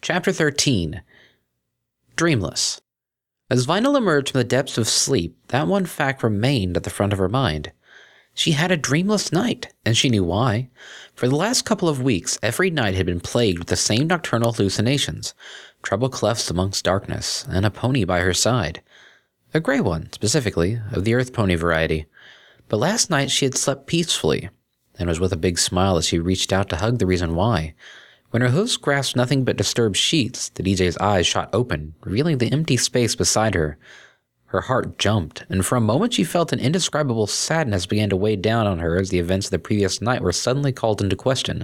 Chapter 13. Dreamless. As Vinyl emerged from the depths of sleep, that one fact remained at the front of her mind. She had a dreamless night, and she knew why. For the last couple of weeks, every night had been plagued with the same nocturnal hallucinations, treble clefs amongst darkness, and a pony by her side. A gray one, specifically, of the earth pony variety. But last night she had slept peacefully, and was with a big smile as she reached out to hug the reason why. When her host grasped nothing but disturbed sheets, the DJ's eyes shot open, revealing the empty space beside her. Her heart jumped, and for a moment she felt an indescribable sadness began to weigh down on her as the events of the previous night were suddenly called into question.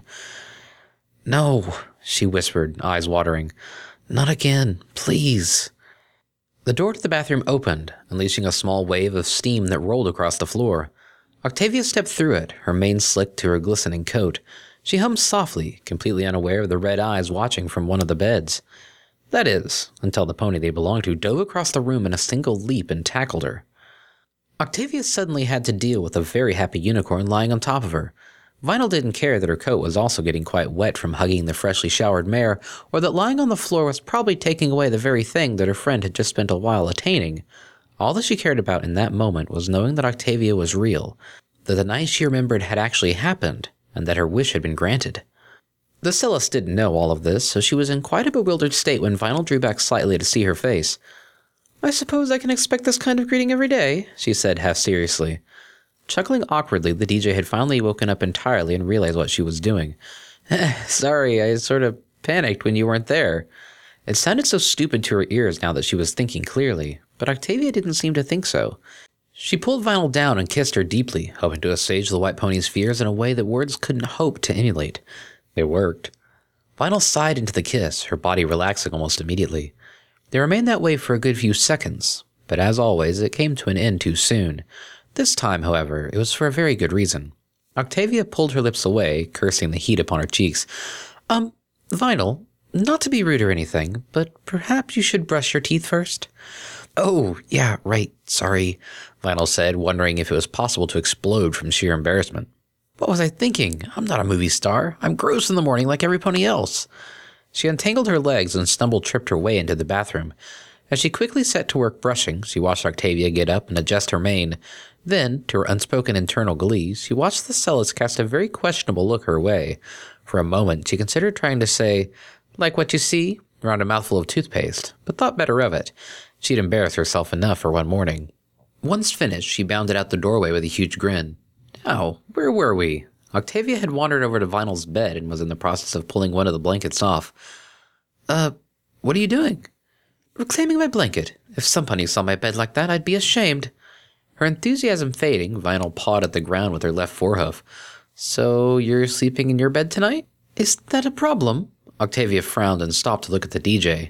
"No," she whispered, eyes watering. "Not again, please." The door to the bathroom opened, unleashing a small wave of steam that rolled across the floor. Octavia stepped through it, her mane slicked to her glistening coat. She hummed softly, completely unaware of the red eyes watching from one of the beds. That is, until the pony they belonged to dove across the room in a single leap and tackled her. Octavia suddenly had to deal with a very happy unicorn lying on top of her. Vinyl didn't care that her coat was also getting quite wet from hugging the freshly showered mare, or that lying on the floor was probably taking away the very thing that her friend had just spent a while attaining. All that she cared about in that moment was knowing that Octavia was real, that the night she remembered had actually happened, and that her wish had been granted. The cellist didn't know all of this, so she was in quite a bewildered state when Vinyl drew back slightly to see her face. "I suppose I can expect this kind of greeting every day," she said half seriously. Chuckling awkwardly, the DJ had finally woken up entirely and realized what she was doing. "Sorry, I sort of panicked when you weren't there." It sounded so stupid to her ears now that she was thinking clearly, but Octavia didn't seem to think so. She pulled Vinyl down and kissed her deeply, hoping to assuage the white pony's fears in a way that words couldn't hope to emulate. It worked. Vinyl sighed into the kiss, her body relaxing almost immediately. They remained that way for a good few seconds, but as always, it came to an end too soon. This time, however, it was for a very good reason. Octavia pulled her lips away, cursing the heat upon her cheeks. Vinyl, not to be rude or anything, but perhaps you should brush your teeth first?" "Oh, yeah, right, sorry," Vinyl said, wondering if it was possible to explode from sheer embarrassment. "What was I thinking? I'm not a movie star. I'm gross in the morning like every pony else." She untangled her legs and tripped her way into the bathroom. As she quickly set to work brushing, she watched Octavia get up and adjust her mane. Then, to her unspoken internal glee, she watched the cellist cast a very questionable look her way. For a moment, she considered trying to say, "Like what you see?" around a mouthful of toothpaste, but thought better of it. She'd embarrassed herself enough for one morning. Once finished, she bounded out the doorway with a huge grin. Now, where were we? Octavia had wandered over to Vinyl's bed and was in the process of pulling one of the blankets off. What are you doing?" "Reclaiming my blanket. If some pony saw my bed like that, I'd be ashamed." Her enthusiasm fading, Vinyl pawed at the ground with her left forehoof. "So you're sleeping in your bed tonight?" "Is that a problem?" Octavia frowned and stopped to look at the DJ.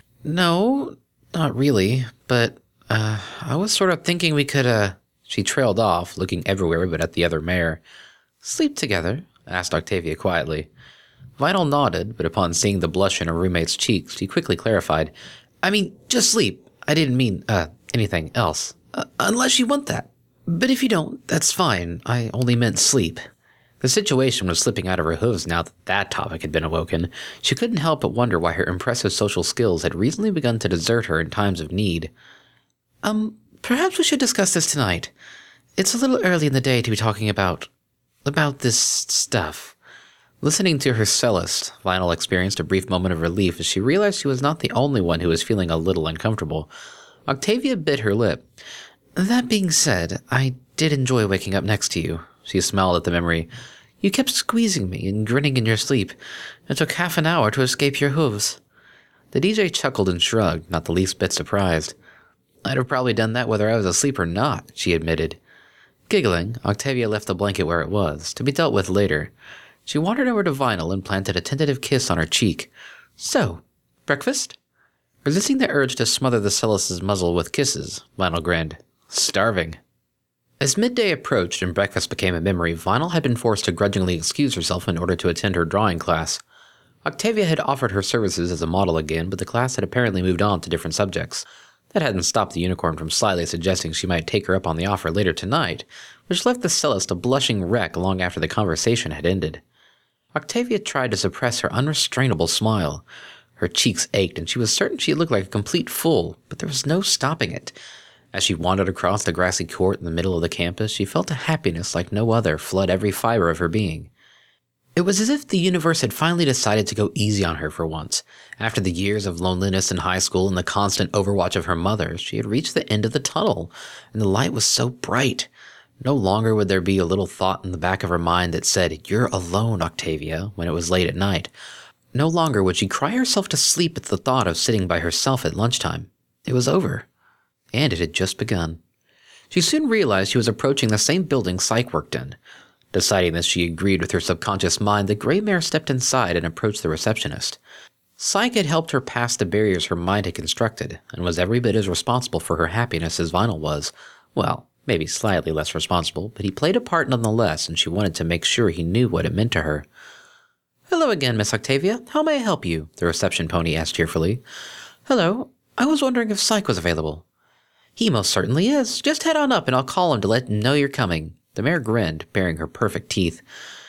"No, not really, but, I was sort of thinking we could, She trailed off, looking everywhere but at the other mare. "Sleep together?" asked Octavia quietly. Vinyl nodded, but upon seeing the blush in her roommate's cheeks, she quickly clarified. "I mean, just sleep. I didn't mean, anything else. Unless you want that. But if you don't, that's fine. I only meant sleep." The situation was slipping out of her hooves now that topic had been awoken. She couldn't help but wonder why her impressive social skills had recently begun to desert her in times of need. Perhaps we should discuss this tonight. It's a little early in the day to be talking about this stuff." Listening to her cellist, Vinyl experienced a brief moment of relief as she realized she was not the only one who was feeling a little uncomfortable. Octavia bit her lip. "That being said, I did enjoy waking up next to you." She smiled at the memory. "You kept squeezing me and grinning in your sleep. It took half an hour to escape your hooves." The DJ chuckled and shrugged, not the least bit surprised. "I'd have probably done that whether I was asleep or not," she admitted. Giggling, Octavia left the blanket where it was, to be dealt with later. She wandered over to Vinyl and planted a tentative kiss on her cheek. "So, breakfast?" Resisting the urge to smother the cellist's muzzle with kisses, Vinyl grinned. "Starving." As midday approached and breakfast became a memory, Vinyl had been forced to grudgingly excuse herself in order to attend her drawing class. Octavia had offered her services as a model again, but the class had apparently moved on to different subjects. That hadn't stopped the unicorn from slyly suggesting she might take her up on the offer later tonight, which left the cellist a blushing wreck long after the conversation had ended. Octavia tried to suppress her unrestrainable smile. Her cheeks ached, and she was certain she looked like a complete fool, but there was no stopping it. As she wandered across the grassy court in the middle of the campus, she felt a happiness like no other flood every fiber of her being. It was as if the universe had finally decided to go easy on her for once. After the years of loneliness in high school and the constant overwatch of her mother, she had reached the end of the tunnel, and the light was so bright. No longer would there be a little thought in the back of her mind that said, "You're alone, Octavia," when it was late at night. No longer would she cry herself to sleep at the thought of sitting by herself at lunchtime. It was over. And it had just begun. She soon realized she was approaching the same building Psyche worked in. Deciding this, she agreed with her subconscious mind, the gray mare stepped inside and approached the receptionist. Psyche had helped her pass the barriers her mind had constructed, and was every bit as responsible for her happiness as Vinyl was. Well, maybe slightly less responsible, but he played a part nonetheless, and she wanted to make sure he knew what it meant to her. "Hello again, Miss Octavia. How may I help you?" the reception pony asked cheerfully. "Hello. I was wondering if Psyche was available." "He most certainly is. Just head on up and I'll call him to let him know you're coming." The mare grinned, baring her perfect teeth.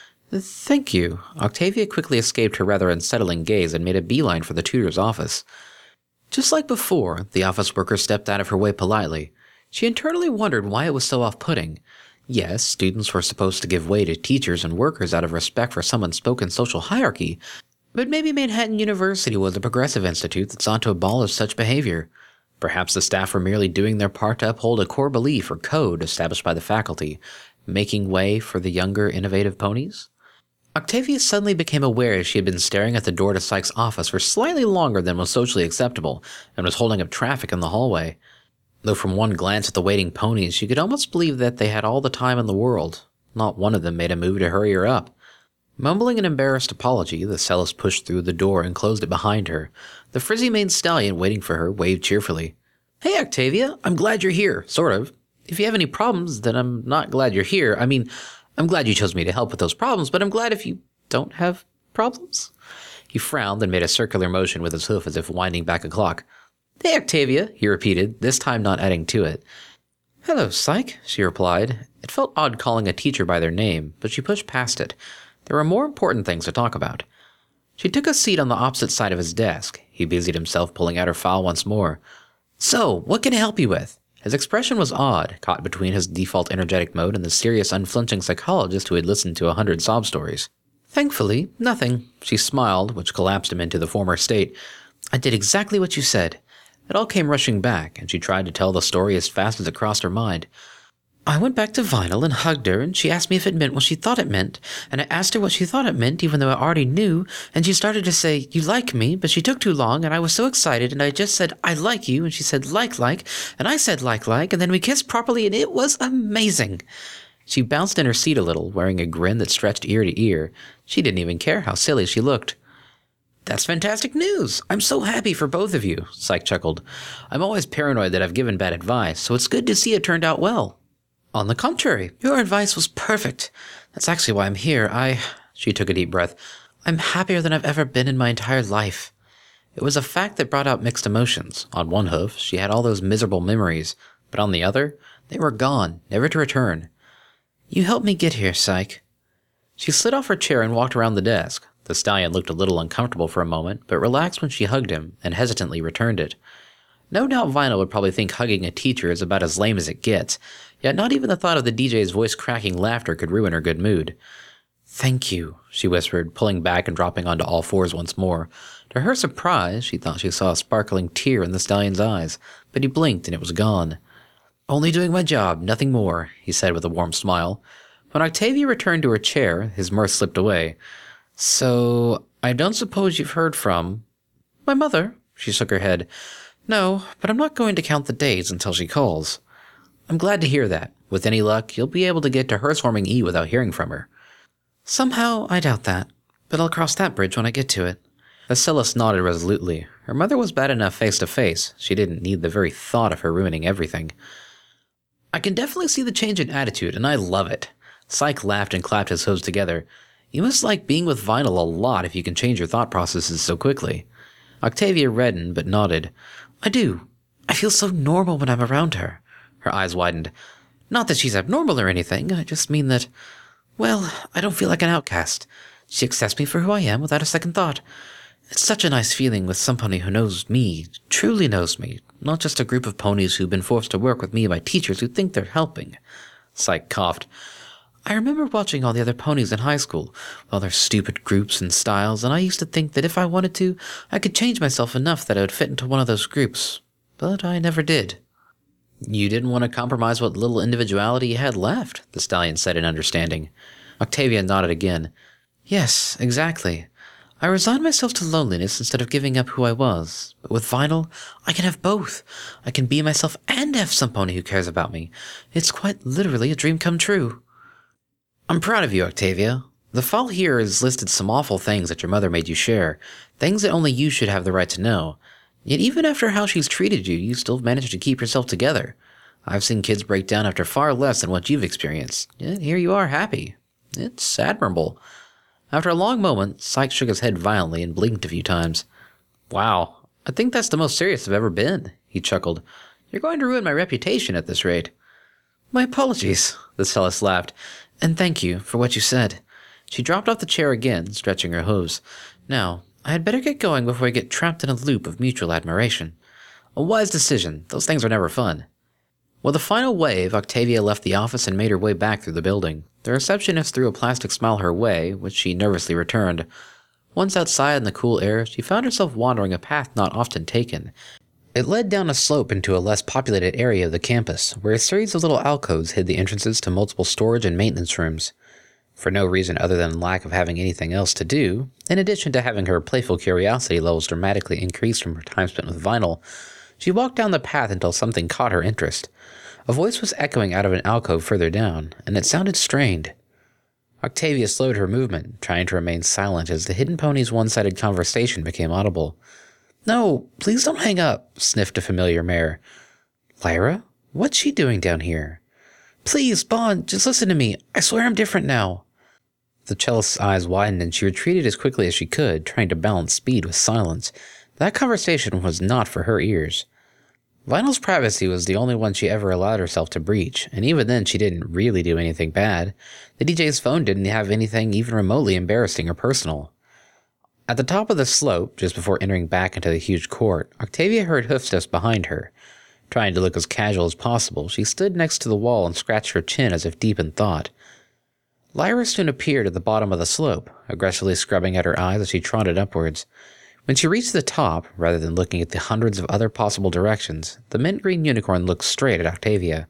"Thank you." Octavia quickly escaped her rather unsettling gaze and made a beeline for the tutor's office. Just like before, the office worker stepped out of her way politely. She internally wondered why it was so off-putting. Yes, students were supposed to give way to teachers and workers out of respect for some unspoken social hierarchy, but maybe Manhattan University was a progressive institute that sought to abolish such behavior. Perhaps the staff were merely doing their part to uphold a core belief or code established by the faculty, making way for the younger, innovative ponies? Octavia suddenly became aware she had been staring at the door to Psyche's office for slightly longer than was socially acceptable, and was holding up traffic in the hallway. Though from one glance at the waiting ponies, she could almost believe that they had all the time in the world. Not one of them made a move to hurry her up. Mumbling an embarrassed apology, the cellist pushed through the door and closed it behind her. The frizzy-maned stallion waiting for her waved cheerfully. "Hey, Octavia, I'm glad you're here, sort of. If you have any problems, then I'm not glad you're here. I mean, I'm glad you chose me to help with those problems, but I'm glad if you don't have problems." He frowned and made a circular motion with his hoof as if winding back a clock. "Hey, Octavia," he repeated, this time not adding to it. "Hello, Psyche," she replied. It felt odd calling a teacher by their name, but she pushed past it. There were more important things to talk about. She took a seat on the opposite side of his desk. He busied himself pulling out her file once more. "So, what can I help you with?" His expression was odd, caught between his default energetic mode and the serious, unflinching psychologist who had listened to 100 sob stories. "Thankfully, nothing." She smiled, which collapsed him into the former state. "I did exactly what you said." It all came rushing back, and she tried to tell the story as fast as it crossed her mind. "I went back to Vinyl and hugged her, and she asked me if it meant what she thought it meant, and I asked her what she thought it meant, even though I already knew, and she started to say, 'You like me,' but she took too long, and I was so excited, and I just said, 'I like you,' and she said, 'like,' and I said, 'like,' and then we kissed properly, and it was amazing." She bounced in her seat a little, wearing a grin that stretched ear to ear. She didn't even care how silly she looked. "That's fantastic news. I'm so happy for both of you," Psyche chuckled. "I'm always paranoid that I've given bad advice, so it's good to see it turned out well." "On the contrary, your advice was perfect. That's actually why I'm here. She took a deep breath. "I'm happier than I've ever been in my entire life." It was a fact that brought out mixed emotions. On one hoof, she had all those miserable memories, but on the other, they were gone, never to return. "You helped me get here, Psyche." She slid off her chair and walked around the desk. The stallion looked a little uncomfortable for a moment, but relaxed when she hugged him, and hesitantly returned it. No doubt Vinyl would probably think hugging a teacher is about as lame as it gets, yet not even the thought of the DJ's voice-cracking laughter could ruin her good mood. "Thank you," she whispered, pulling back and dropping onto all fours once more. To her surprise, she thought she saw a sparkling tear in the stallion's eyes, but he blinked and it was gone. "Only doing my job, nothing more," he said with a warm smile. When Octavia returned to her chair, his mirth slipped away. "So, I don't suppose you've heard from—" "My mother?" She shook her head. "No, but I'm not going to count the days until she calls." "I'm glad to hear that. With any luck, you'll be able to get to Hearthwarming E without hearing from her." "Somehow, I doubt that. But I'll cross that bridge when I get to it." Cellist nodded resolutely. Her mother was bad enough face to face. She didn't need the very thought of her ruining everything. "I can definitely see the change in attitude, and I love it." Psyche laughed and clapped his hooves together. "You must like being with Vinyl a lot if you can change your thought processes so quickly." Octavia reddened, but nodded. "I do. I feel so normal when I'm around her." Her eyes widened. "Not that she's abnormal or anything. I just mean that, well, I don't feel like an outcast. She accepts me for who I am without a second thought. It's such a nice feeling with somebody who knows me, truly knows me, not just a group of ponies who've been forced to work with me by teachers who think they're helping. Syke coughed. I remember watching all the other ponies in high school, all their stupid groups and styles, and I used to think that if I wanted to, I could change myself enough that I would fit into one of those groups. But I never did. You didn't want to compromise what little individuality you had left, the stallion said in understanding. Octavia nodded again. Yes, exactly. I resigned myself to loneliness instead of giving up who I was. But with Vinyl, I can have both. I can be myself and have some pony who cares about me. It's quite literally a dream come true. I'm proud of you, Octavia. The file here has listed some awful things that your mother made you share, things that only you should have the right to know. Yet even after how she's treated you, you still managed to keep yourself together. I've seen kids break down after far less than what you've experienced, yet here you are happy. It's admirable. After a long moment, Syke shook his head violently and blinked a few times. Wow, I think that's the most serious I've ever been, he chuckled. You're going to ruin my reputation at this rate. My apologies, the cellist laughed, and thank you for what you said. She dropped off the chair again, stretching her hooves. Now, I had better get going before I get trapped in a loop of mutual admiration. A wise decision. Those things are never fun. With a final wave, Octavia left the office and made her way back through the building. The receptionist threw a plastic smile her way, which she nervously returned. Once outside in the cool air, she found herself wandering a path not often taken. It led down a slope into a less populated area of the campus, where a series of little alcoves hid the entrances to multiple storage and maintenance rooms. For no reason other than lack of having anything else to do, in addition to having her playful curiosity levels dramatically increased from her time spent with Vinyl, she walked down the path until something caught her interest. A voice was echoing out of an alcove further down, and it sounded strained. Octavia slowed her movement, trying to remain silent as the hidden pony's one-sided conversation became audible. No, please don't hang up, sniffed a familiar mare. Lyra? What's she doing down here? Please, Bond, just listen to me. I swear I'm different now. The cellist's eyes widened and she retreated as quickly as she could, trying to balance speed with silence. That conversation was not for her ears. Vinyl's privacy was the only one she ever allowed herself to breach, and even then she didn't really do anything bad. The DJ's phone didn't have anything even remotely embarrassing or personal. At the top of the slope, just before entering back into the huge court, Octavia heard hoofsteps behind her. Trying to look as casual as possible, she stood next to the wall and scratched her chin as if deep in thought. Lyra soon appeared at the bottom of the slope, aggressively scrubbing at her eyes as she trotted upwards. When she reached the top, rather than looking at the hundreds of other possible directions, the mint-green unicorn looked straight at Octavia.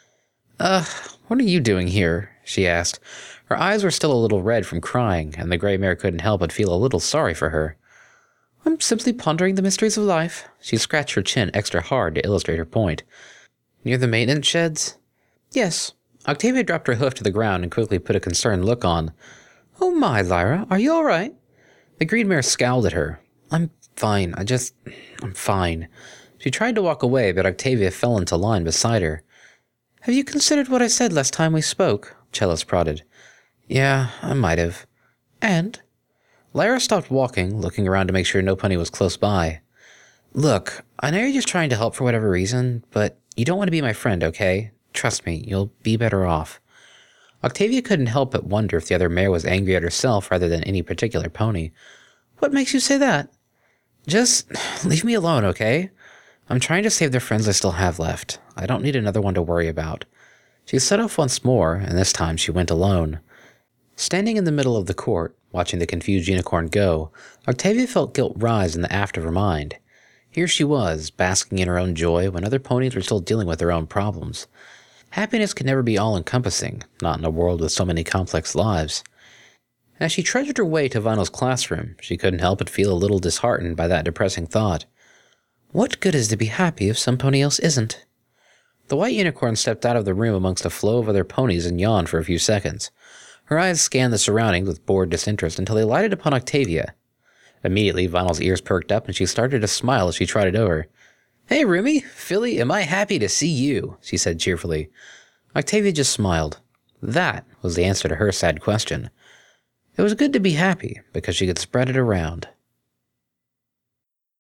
What are you doing here? She asked. Her eyes were still a little red from crying, and the gray mare couldn't help but feel a little sorry for her. I'm simply pondering the mysteries of life. She scratched her chin extra hard to illustrate her point. Near the maintenance sheds? Yes. Octavia dropped her hoof to the ground and quickly put a concerned look on. Oh my, Lyra, are you all right? The green mare scowled at her. I'm fine. I'm fine. She tried to walk away, but Octavia fell into line beside her. Have you considered what I said last time we spoke? Cellist prodded. Yeah, I might have. And? Lyra stopped walking, looking around to make sure no pony was close by. Look, I know you're just trying to help for whatever reason, but you don't want to be my friend, okay? Trust me, you'll be better off. Octavia couldn't help but wonder if the other mare was angry at herself rather than any particular pony. What makes you say that? Just leave me alone, okay? I'm trying to save the friends I still have left. I don't need another one to worry about. She set off once more, and this time she went alone. Standing in the middle of the court, watching the confused unicorn go, Octavia felt guilt rise in the aft of her mind. Here she was, basking in her own joy when other ponies were still dealing with their own problems. Happiness can never be all-encompassing, not in a world with so many complex lives. As she treasured her way to Vinyl's classroom, she couldn't help but feel a little disheartened by that depressing thought. What good is to be happy if some pony else isn't? The white unicorn stepped out of the room amongst a flow of other ponies and yawned for a few seconds. Her eyes scanned the surroundings with bored disinterest until they lighted upon Octavia. Immediately, Vinyl's ears perked up and she started to smile as she trotted over. Hey, Rumi, Philly, am I happy to see you, she said cheerfully. Octavia just smiled. That was the answer to her sad question. It was good to be happy, because she could spread it around.